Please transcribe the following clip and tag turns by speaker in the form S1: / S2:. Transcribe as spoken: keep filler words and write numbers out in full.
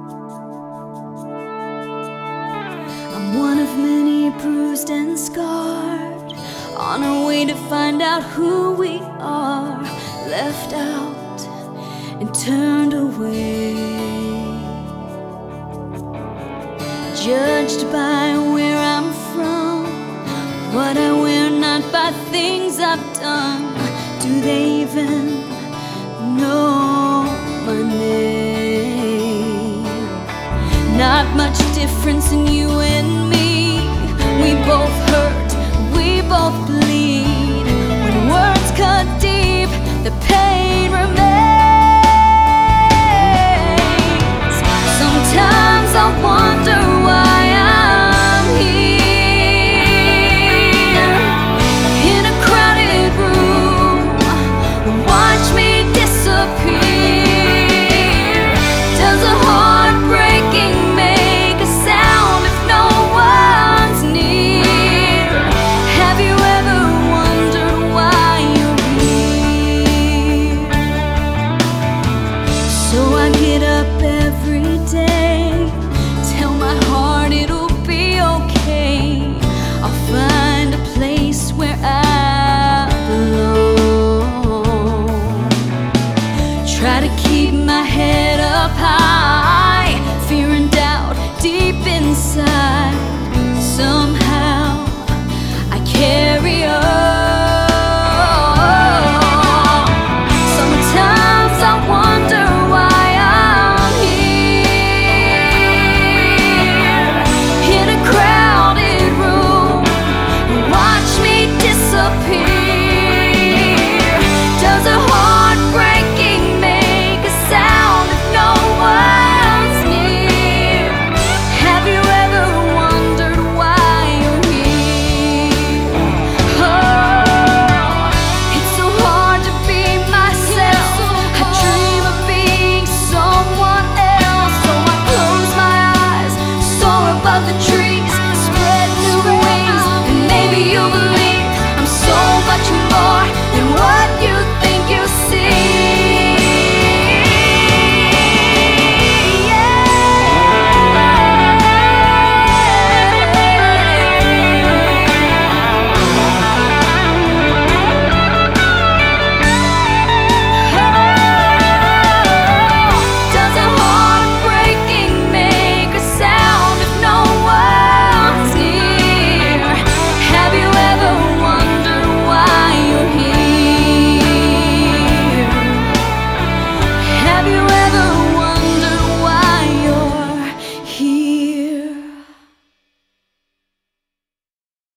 S1: I'm one of many bruised and scarred, on our way to find out who we are, left out and turned away, judged by where I'm from, what I wear, not by things I've done. Do they even know my name? Not much difference in you and me. We both